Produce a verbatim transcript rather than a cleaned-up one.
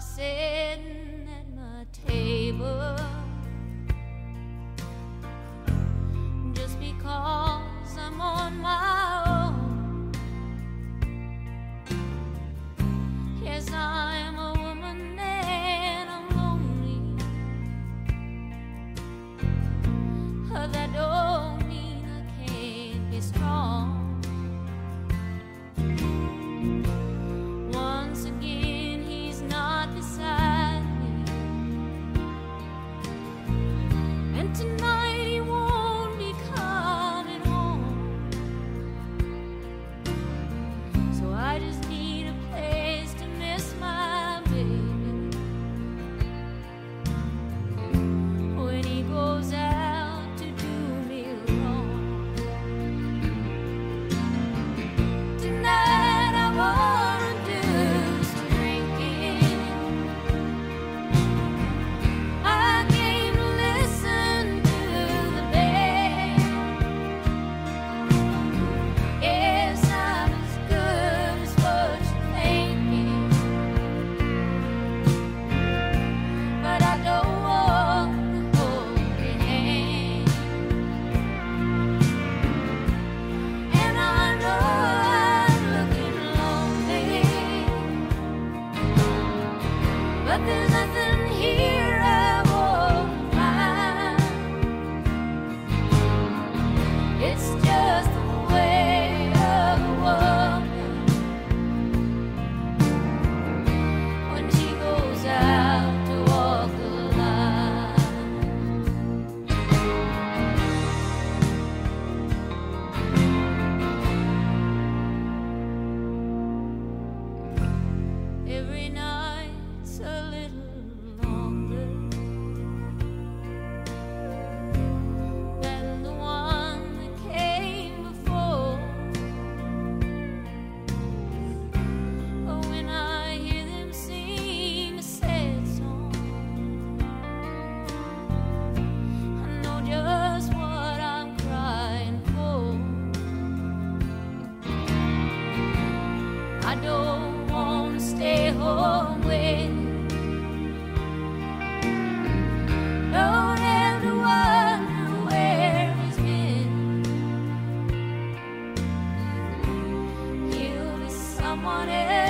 sitting at my table just because I'm on my own. Yes, I am a woman and I'm lonely. Uh, That don't mean I can't be strong. Once again, he's not beside me, and tonight he won't be coming home. So I just need a place to miss my baby when he goes out to do me wrong. Tonight I wanna do some drinking. I came to listen to the band. Yes, I'm as good as what you're thinking, but I don't wanna hold your hand. And I know I'm looking lonely, but there's nothing here I won't find. It's just the way of a woman when she goes out to walk the line. Every night's a little longer than the one that came before. But when I hear them sing a sad song, I know just what I'm crying for. I don't wanna stay home with you. Don't have to wonder where he's been. He'll be someone else.